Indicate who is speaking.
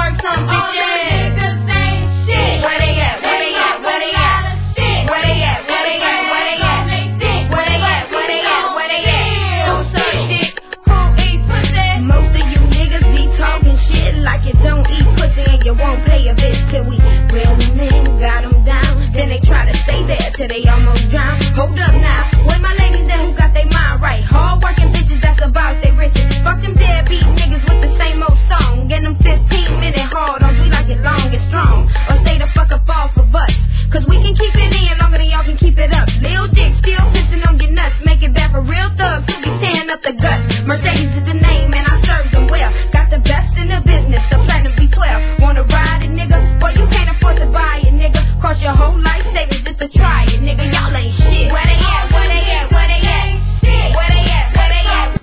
Speaker 1: twerk some bitches. Where they at? Where they at? Where they at? Where they at? Where they at? Where they at? Where they at? Where they at? Where they at? Who suck dick? Who eat pussy?
Speaker 2: Most of you niggas be talking shit like you don't eat pussy and you won't pay a bitch till we real men got them down. Then they try to stay there till they almost drown. Hold up now.